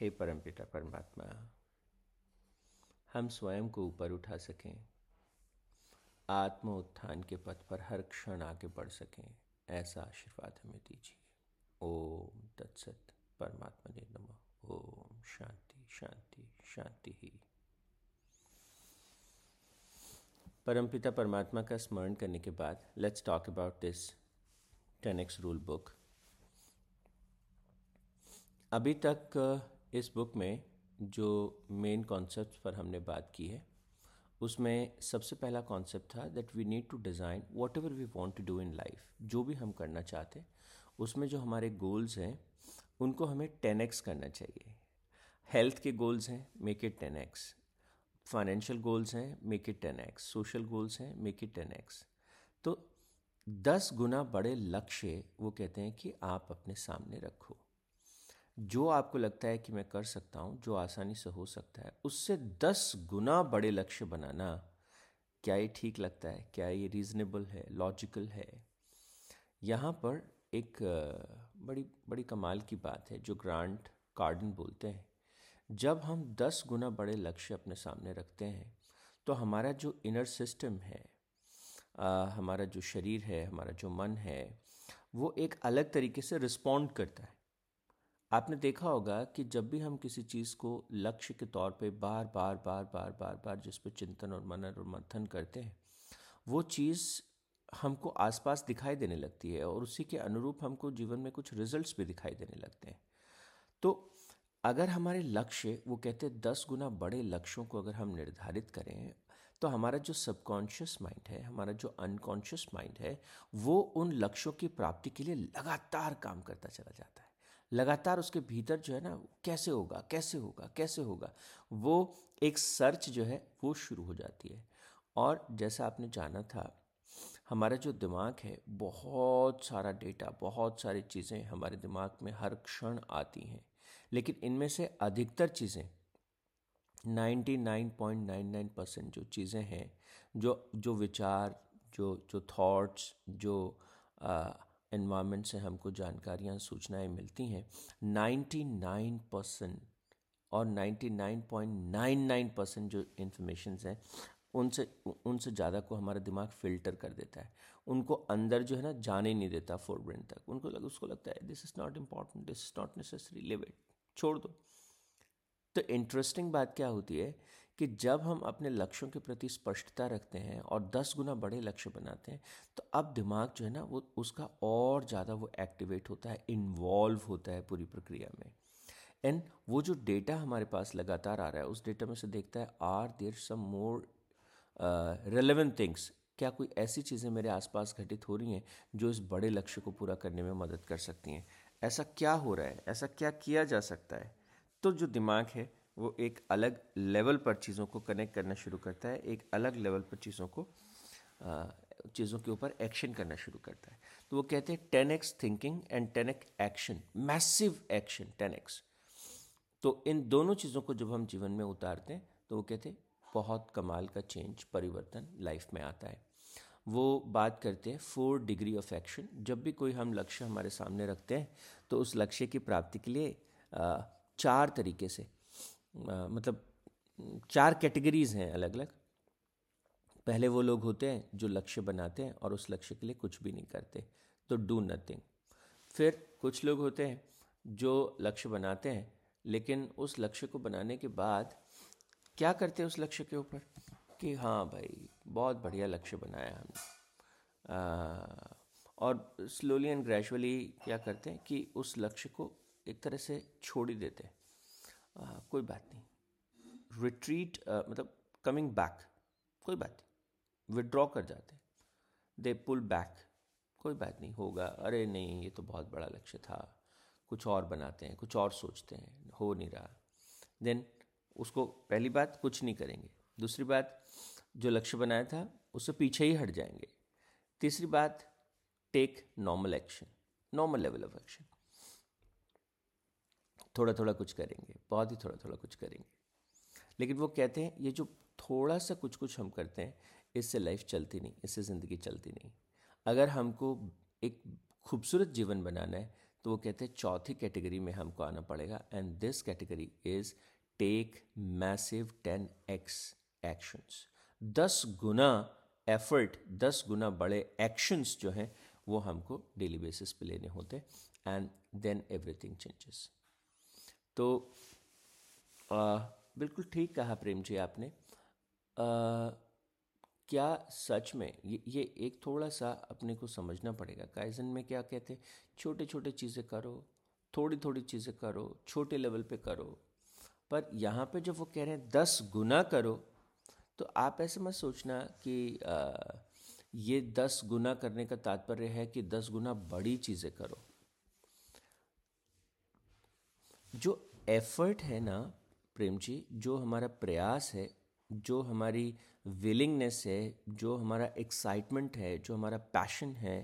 हे परमपिता परमात्मा, हम स्वयं को ऊपर उठा सकें, आत्म उत्थान के पथ पर हर क्षण आगे बढ़ सकें, ऐसा आशीर्वाद हमें दीजिए। ओम तत्सत। परमात्मा ने नमः। ओम शांति शांति शांति ही। परमपिता परमात्मा का स्मरण करने के बाद let's talk about this 10x rule book. अभी तक इस बुक में जो मेन कॉन्सेप्ट्स पर हमने बात की है, उसमें सबसे पहला कॉन्सेप्ट था that we need to design whatever we want to do in life. जो भी हम करना चाहते हैं उसमें जो हमारे गोल्स हैं उनको हमें 10x करना चाहिए। हेल्थ के गोल्स हैं, make it 10x। Financial goals हैं, make it 10x। Social goals हैं, मेक इट 10x। तो 10 गुना बड़े लक्ष्य वो कहते हैं कि आप अपने सामने रखो। जो आपको लगता है कि मैं कर सकता हूँ, जो आसानी से हो सकता है, उससे 10 गुना बड़े लक्ष्य बनाना, क्या ये ठीक लगता है? क्या ये रीज़नेबल है, लॉजिकल है? यहाँ पर एक बड़ी बड़ी कमाल की बात है जो ग्रांट कार्डन बोलते हैं। जब हम 10 गुना बड़े लक्ष्य अपने सामने रखते हैं तो हमारा जो इनर सिस्टम है, हमारा जो शरीर है, हमारा जो मन है, वो एक अलग तरीके से रिस्पॉन्ड करता है। आपने देखा होगा कि जब भी हम किसी चीज़ को लक्ष्य के तौर पे बार बार बार बार बार बार जिस पे चिंतन और मनन और मंथन करते हैं, वो चीज़ हमको आसपास दिखाई देने लगती है और उसी के अनुरूप हमको जीवन में कुछ रिजल्ट्स भी दिखाई देने लगते हैं। तो अगर हमारे लक्ष्य, वो कहते हैं 10 गुना बड़े लक्ष्यों को अगर हम निर्धारित करें, तो हमारा जो सबकॉन्शियस माइंड है, हमारा जो अनकॉन्शियस माइंड है, वो उन लक्ष्यों की प्राप्ति के लिए लगातार काम करता चला जाता है। लगातार उसके भीतर जो है ना, कैसे होगा कैसे होगा कैसे होगा, वो एक सर्च जो है वो शुरू हो जाती है। और जैसा आपने जाना था, हमारा जो दिमाग है, बहुत सारा डेटा, बहुत सारी चीज़ें हमारे दिमाग में हर क्षण आती हैं, लेकिन इनमें से अधिकतर चीज़ें 99.99% जो चीज़ें हैं, जो जो विचार, जो जो थॉट्स, जो एनवायरनमेंट से हमको जानकारियाँ, सूचनाएं मिलती हैं, 99% और 99.99% जो इन्फॉर्मेशंस हैं, उनसे उनसे ज़्यादा को हमारा दिमाग फ़िल्टर कर देता है। उनको अंदर जो है ना जाने नहीं देता फोरब्रेन तक। उसको लगता है this is not important, this is not necessary, leave it, छोड़ दो। तो इंटरेस्टिंग बात क्या होती है कि जब हम अपने लक्ष्यों के प्रति स्पष्टता रखते हैं और 10 गुना बड़े लक्ष्य बनाते हैं, तो अब दिमाग जो है ना, वो उसका और ज़्यादा वो एक्टिवेट होता है, इन्वॉल्व होता है पूरी प्रक्रिया में। एंड वो जो डेटा हमारे पास लगातार आ रहा है, उस डेटा में से देखता है are there some more relevant things. क्या कोई ऐसी चीज़ें मेरे आसपास घटित हो रही हैं जो इस बड़े लक्ष्य को पूरा करने में मदद कर सकती हैं? ऐसा क्या हो रहा है? ऐसा क्या किया जा सकता है? तो जो दिमाग है वो एक अलग लेवल पर चीज़ों को कनेक्ट करना शुरू करता है, एक अलग लेवल पर चीज़ों के ऊपर एक्शन करना शुरू करता है। तो वो कहते हैं 10x thinking and 10x action, massive action 10x। तो इन दोनों चीज़ों को जब हम जीवन में उतारते हैं तो वो कहते हैं बहुत कमाल का चेंज, परिवर्तन लाइफ में आता है। वो बात करते हैं 4 डिग्री ऑफ एक्शन। जब भी कोई हम लक्ष्य हमारे सामने रखते हैं तो उस लक्ष्य की प्राप्ति के लिए 4 तरीके से, मतलब 4 कैटेगरीज हैं अलग अलग। पहले वो लोग होते हैं जो लक्ष्य बनाते हैं और उस लक्ष्य के लिए कुछ भी नहीं करते, तो डू नथिंग। फिर कुछ लोग होते हैं जो लक्ष्य बनाते हैं लेकिन उस लक्ष्य को बनाने के बाद क्या करते हैं उस लक्ष्य के ऊपर कि हाँ भाई बहुत बढ़िया लक्ष्य बनाया हमने, और स्लोली एंड ग्रेजुअली क्या करते हैं कि उस लक्ष्य को एक तरह से छोड़ ही देते हैं। कोई बात नहीं, रिट्रीट, मतलब कमिंग बैक, कोई बात नहीं, विड्रॉ कर जाते हैं, दे पुल बैक, कोई बात नहीं होगा, अरे नहीं ये तो बहुत बड़ा लक्ष्य था, कुछ और बनाते हैं, कुछ और सोचते हैं, हो नहीं रहा। देन उसको, पहली बात कुछ नहीं करेंगे, दूसरी बात जो लक्ष्य बनाया था उससे पीछे ही हट जाएंगे, तीसरी बात take normal action, normal level of action, थोड़ा थोड़ा कुछ करेंगे, बहुत ही थोड़ा थोड़ा कुछ करेंगे। लेकिन वो कहते हैं ये जो थोड़ा सा कुछ कुछ हम करते हैं, इससे लाइफ चलती नहीं, इससे ज़िंदगी चलती नहीं। अगर हमको एक खूबसूरत जीवन बनाना है तो वो कहते हैं चौथी कैटेगरी में हमको आना पड़ेगा, and this category is take massive 10x actions. 10 गुना एफर्ट, 10 गुना बड़े एक्शंस जो हैं वो हमको डेली बेसिस पे लेने होते हैं, एंड देन एवरीथिंग चेंजेस। तो बिल्कुल ठीक कहा प्रेम जी आपने। क्या सच में ये एक थोड़ा सा अपने को समझना पड़ेगा। काइजन में क्या कहते हैं, छोटे छोटे चीज़ें करो, थोड़ी थोड़ी चीज़ें करो, छोटे लेवल पे करो। पर यहाँ पे जब वो कह रहे हैं 10 गुना करो, तो आप ऐसे मत सोचना कि ये 10 गुना करने का तात्पर्य है कि 10 गुना बड़ी चीज़ें करो। जो एफर्ट है ना प्रेम जी, जो हमारा प्रयास है, जो हमारी विलिंगनेस है, जो हमारा एक्साइटमेंट है, जो हमारा पैशन है,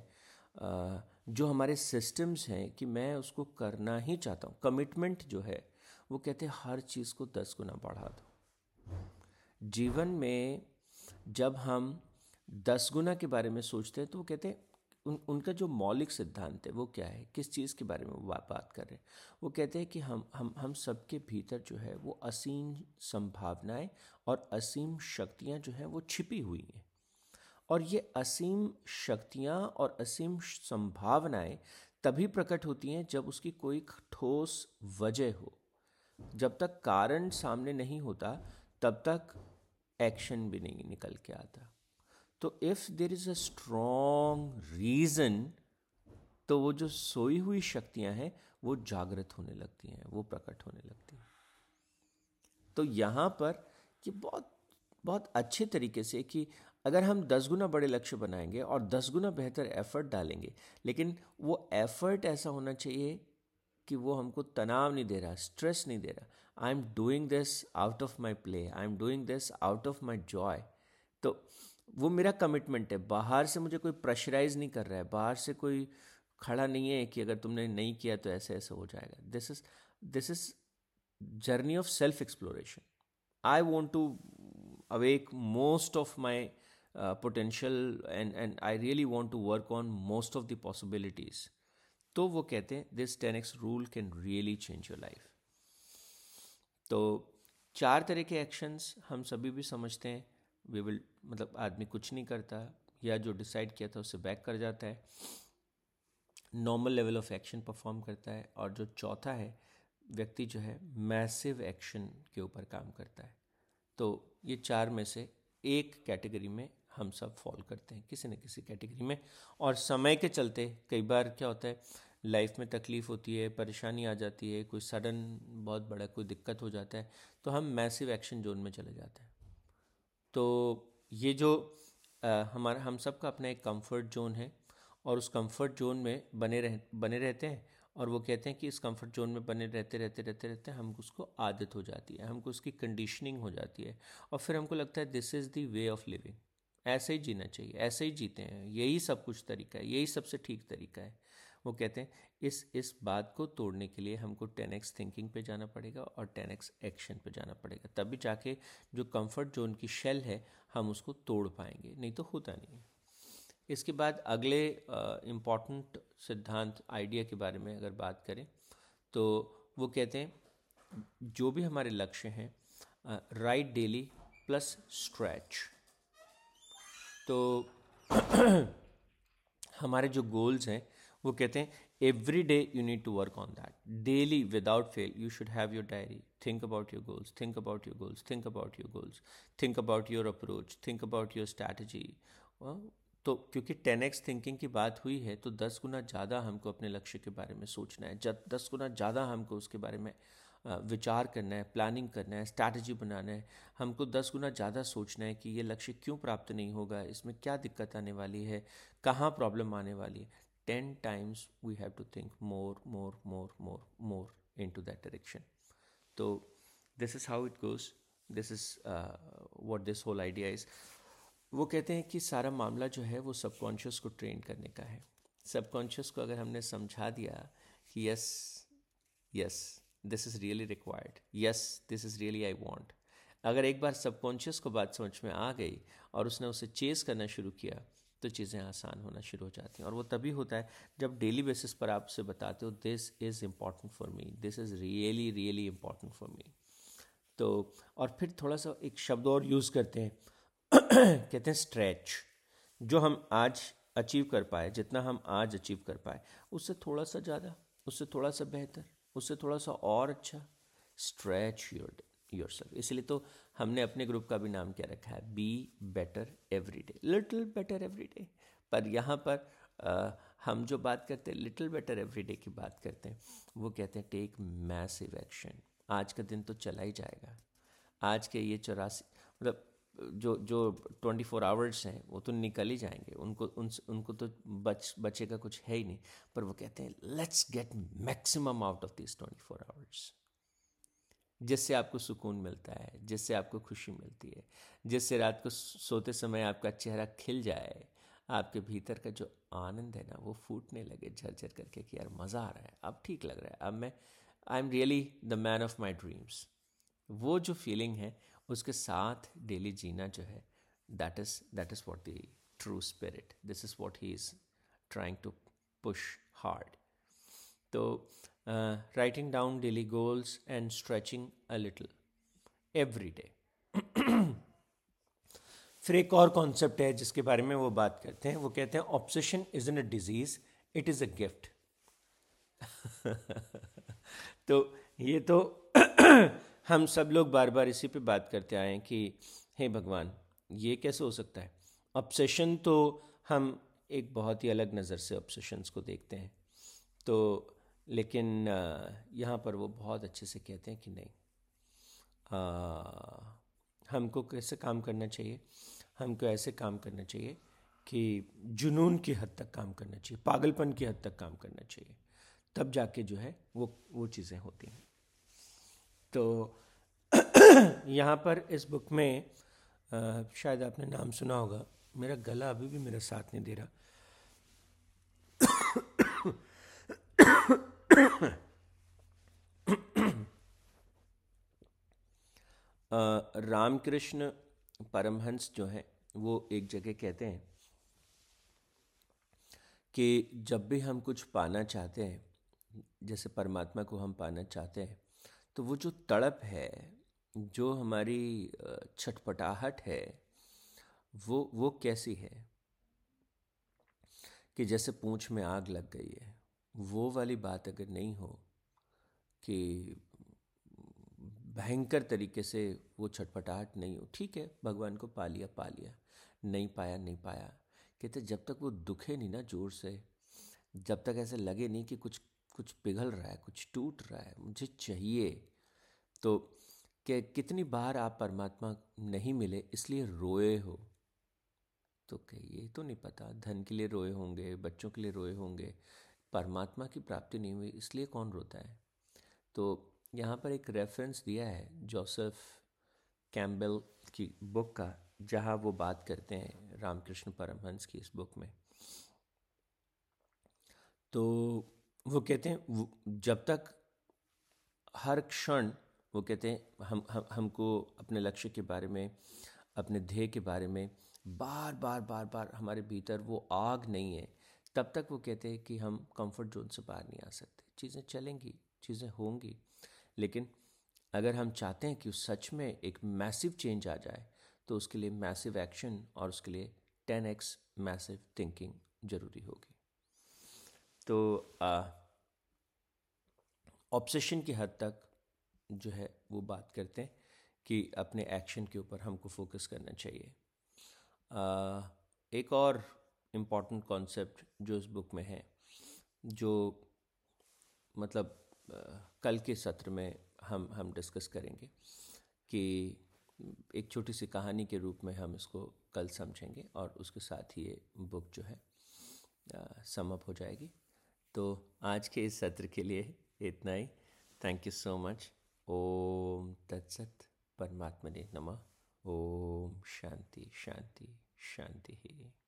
जो हमारे सिस्टम्स हैं कि मैं उसको करना ही चाहता हूँ, कमिटमेंट जो है, वो कहते हैं हर चीज़ को 10 गुना बढ़ा दो। जीवन में जब हम 10 गुना के बारे में सोचते हैं तो वो कहते हैं उनका जो मौलिक सिद्धांत है वो क्या है, किस चीज़ के बारे में वो बात कर रहे हैं। वो कहते हैं कि हम सबके भीतर जो है वो असीम संभावनाएं और असीम शक्तियां जो हैं वो छिपी हुई हैं, और ये असीम शक्तियां और असीम संभावनाएं तभी प्रकट होती हैं जब उसकी कोई ठोस वजह हो। जब तक कारण सामने नहीं होता तब तक एक्शन भी नहीं निकल के आता। तो if there is a strong reason, तो वो जो सोई हुई शक्तियां हैं वो जागृत होने लगती हैं, वो प्रकट होने लगती हैं। तो यहाँ पर ये बहुत बहुत अच्छे तरीके से कि अगर हम 10 गुना बड़े लक्ष्य बनाएंगे और 10 गुना बेहतर एफर्ट डालेंगे, लेकिन वो एफर्ट ऐसा होना चाहिए कि वो हमको तनाव नहीं दे रहा, स्ट्रेस नहीं दे रहा। I am doing this out of my play, I am doing this out of my joy. तो वो मेरा कमिटमेंट है, बाहर से मुझे कोई प्रेशराइज नहीं कर रहा है, बाहर से कोई खड़ा नहीं है कि अगर तुमने नहीं किया तो ऐसे ऐसे हो जाएगा। This is journey of self exploration. I want to awake most of my potential, and I really want to work on most of the possibilities. तो वो कहते हैं this 10x rule can really change your life. तो 4 तरह के actions हम सभी भी समझते हैं। वी विल, मतलब आदमी कुछ नहीं करता या जो डिसाइड किया था उससे बैक कर जाता है, normal level of action perform करता है, और जो चौथा है व्यक्ति जो है मैसिव एक्शन के ऊपर काम करता है। तो ये 4 में से एक कैटेगरी में हम सब फॉल करते हैं, किसी न किसी कैटेगरी में। और समय के चलते कई बार क्या होता है, लाइफ में तकलीफ़ होती है, परेशानी आ जाती है, कोई सडन बहुत बड़ा कोई दिक्कत हो जाता है, तो हम मैसिव एक्शन जोन में चले जाते हैं। तो ये जो हमारा हम सब का अपना एक कंफर्ट जोन है, और उस कंफर्ट जोन में बने रहते हैं, और वो कहते हैं कि इस कंफर्ट जोन में बने रहते रहते रहते रहते हम उसको आदत हो जाती है, हमको उसकी कंडीशनिंग हो जाती है, और फिर हमको लगता है this is the way of living, ऐसे ही जीना चाहिए, ऐसे ही जीते हैं, यही सब कुछ तरीका है, यही सबसे ठीक तरीका है। वो कहते हैं इस बात को तोड़ने के लिए हमको 10x थिंकिंग पे जाना पड़ेगा और 10x एक्शन पे जाना पड़ेगा, तभी जाके जो कंफर्ट जोन की शेल है हम उसको तोड़ पाएंगे, नहीं तो होता नहीं है। इसके बाद अगले इम्पॉर्टेंट सिद्धांत आइडिया के बारे में अगर बात करें, तो वो कहते हैं जो भी हमारे लक्ष्य हैं, राइट डेली प्लस स्ट्रेच। तो हमारे जो गोल्स हैं वो कहते हैं every day you need to work on that daily without fail. You should have your diary, think about your goals, think about your goals, think about your goals, think about your approach, think about your strategy. तो क्योंकि 10x thinking की बात हुई है, तो 10 गुना ज़्यादा हमको अपने लक्ष्य के बारे में सोचना है, 10 गुना ज़्यादा हमको उसके बारे में विचार करना है, प्लानिंग करना है, स्ट्रैटेजी बनाना है। हमको 10 गुना ज़्यादा सोचना है कि ये लक्ष्य क्यों प्राप्त नहीं होगा, इसमें क्या दिक्कत आने वाली है, कहाँ प्रॉब्लम आने वाली है। 10 times we have to think more into that direction. So this is how it goes. This is what this whole idea is. वो कहते हैं कि सारा मामला जो है वो सबकॉन्शियस को ट्रेन करने का है। सबकॉन्शियस को अगर हमने समझा दिया कि yes yes this is really required, yes this is really I want, अगर एक बार सबकॉन्शियस को बात समझ में आ गई और उसने उसे चेस करना शुरू किया, तो चीज़ें आसान होना शुरू हो जाती हैं। और वो तभी होता है जब डेली बेसिस पर आप उसे बताते हो this is important for me, this is really really important for me. तो और फिर थोड़ा सा एक शब्द और यूज़ करते हैं कहते हैं स्ट्रेच। जो हम आज अचीव कर पाए, जितना हम आज अचीव कर पाए, उससे थोड़ा सा ज़्यादा, उससे थोड़ा सा बेहतर, उससे थोड़ा सा और अच्छा, स्ट्रेच योरसेल्फ। इसलिए तो हमने अपने ग्रुप का भी नाम क्या रखा है, be better every day, little better every day. पर यहाँ पर हम जो बात करते हैं लिटिल बेटर एवरी डे की बात करते हैं, वो कहते हैं टेक मैसिव एक्शन। आज का दिन तो चला ही जाएगा, आज के ये 84 मतलब जो जो 24 आवर्स हैं वो तो निकल ही जाएंगे, उनको तो बचेगा कुछ है ही नहीं। पर वो कहते हैं let's get maximum out of this 24 hours, जिससे आपको सुकून मिलता है, जिससे आपको खुशी मिलती है, जिससे रात को सोते समय आपका चेहरा खिल जाए, आपके भीतर का जो आनंद है ना वो फूटने लगे झरझर करके कि यार मज़ा आ रहा है, अब ठीक लग रहा है, अब मैं I am really the man of my dreams. वो जो फीलिंग है उसके साथ डेली जीना जो है, that is what the true spirit, this is what he is trying to push hard. तो writing down daily goals and stretching a little every day. फिर एक और कॉन्सेप्ट है जिसके बारे में वो बात करते हैं, वो कहते हैं obsession is in a disease, it is a gift. तो ये तो हम सब लोग बार बार इसी पे बात करते आए हैं कि हे भगवान ये कैसे हो सकता है। ऑब्सेशन तो हम एक बहुत ही अलग नज़र से ऑब्सेशंस को देखते हैं, तो लेकिन यहाँ पर वो बहुत अच्छे से कहते हैं कि नहीं, हमको कैसे काम करना चाहिए, हमको ऐसे काम करना चाहिए कि जुनून की हद तक काम करना चाहिए, पागलपन की हद तक काम करना चाहिए, तब जाके जो है वो चीज़ें होती हैं। तो यहाँ पर इस बुक में शायद आपने नाम सुना होगा, मेरा गला अभी भी मेरा साथ नहीं दे रहा। रामकृष्ण परमहंस जो हैं वो एक जगह कहते हैं कि जब भी हम कुछ पाना चाहते हैं, जैसे परमात्मा को हम पाना चाहते हैं, तो वो जो तड़प है, जो हमारी छटपटाहट है, वो कैसी है कि जैसे पूंछ में आग लग गई है। वो वाली बात अगर नहीं हो कि भयंकर तरीके से वो छटपटाहट नहीं हो, ठीक है भगवान को पा लिया, नहीं पाया नहीं पाया, कहते जब तक वो दुखे नहीं ना जोर से, जब तक ऐसे लगे नहीं कि कुछ कुछ पिघल रहा है, कुछ टूट रहा है, मुझे चाहिए, तो कितनी बार आप परमात्मा नहीं मिले इसलिए रोए हो, तो ये तो नहीं पता धन के लिए रोए होंगे, बच्चों के लिए रोए होंगे, परमात्मा की प्राप्ति नहीं हुई इसलिए कौन रोता है। तो यहाँ पर एक रेफरेंस दिया है जोसेफ कैम्बेल की बुक का, जहाँ वो बात करते हैं रामकृष्ण परमहंस की इस बुक में। तो वो कहते हैं जब तक हर क्षण, वो कहते हैं हमको अपने लक्ष्य के बारे में, अपने ध्येय के बारे में बार बार बार बार हमारे भीतर वो आग नहीं है, तब तक वो कहते हैं कि हम कंफर्ट जोन से बाहर नहीं आ सकते। चीज़ें चलेंगी, चीज़ें होंगी, लेकिन अगर हम चाहते हैं कि सच में एक मैसिव चेंज आ जाए, तो उसके लिए मैसिव एक्शन और उसके लिए 10x मैसिव थिंकिंग ज़रूरी होगी। तो ऑब्सेशन की हद तक जो है वो बात करते हैं कि अपने एक्शन के ऊपर हमको फोकस करना चाहिए। एक और इम्पॉर्टेंट कॉन्सेप्ट जो इस बुक में है, जो मतलब कल के सत्र में हम डिस्कस करेंगे, कि एक छोटी सी कहानी के रूप में हम इसको कल समझेंगे और उसके साथ ही ये बुक जो है सम अप हो जाएगी। तो आज के इस सत्र के लिए इतना ही। Thank you so much. ओम तत्सत। परमात्मने नमः। ओम शांति शांति शांति।